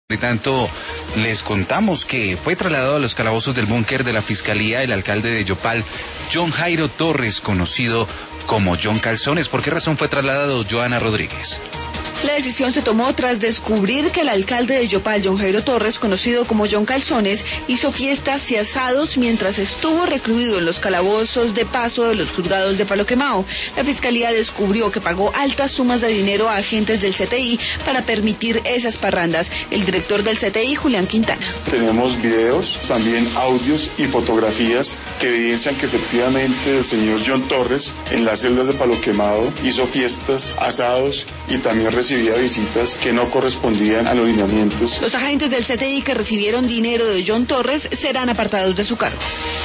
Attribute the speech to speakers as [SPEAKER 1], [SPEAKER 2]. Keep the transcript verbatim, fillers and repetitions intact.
[SPEAKER 1] De tanto, les contamos que fue trasladado a los calabozos del búnker de la Fiscalía el alcalde de Yopal, John Jairo Torres, conocido como John Calzones. ¿Por qué razón fue trasladado, Joana Rodríguez?
[SPEAKER 2] La decisión se tomó tras descubrir que el alcalde de Yopal, John Jairo Torres, conocido como John Calzones, hizo fiestas y asados mientras estuvo recluido en los calabozos de paso de los juzgados de Palo Quemado. La Fiscalía descubrió que pagó altas sumas de dinero a agentes del C T I para permitir esas parrandas. El director del C T I, Julián Quintana.
[SPEAKER 3] Tenemos videos, también audios y fotografías que evidencian que efectivamente el señor John Torres en las celdas de Palo Quemado hizo fiestas, asados y también recibía visitas que no correspondían a los lineamientos.
[SPEAKER 2] Los agentes del C T I que recibieron dinero de John Torres serán apartados de su cargo.